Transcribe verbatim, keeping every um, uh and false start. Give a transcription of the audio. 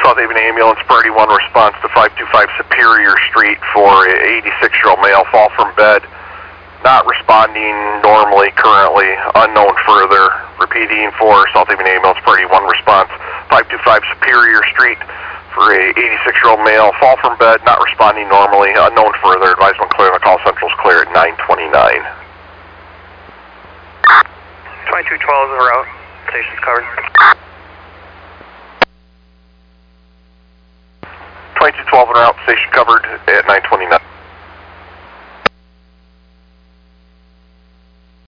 South Haven Ambulance, Priority one response to five two five Superior Street for a eighty-six-year-old male, fall from bed, not responding normally currently, unknown further. Repeating for South Haven Ambulance, Priority one response, five two five Superior Street for a eighty-six-year-old male, fall from bed, not responding normally, unknown further. Advisement clear, the call central's clear at nine twenty-nine. twenty-two twelve is the route, station's covered. twenty-two twelve en route, station covered at nine twenty-nine.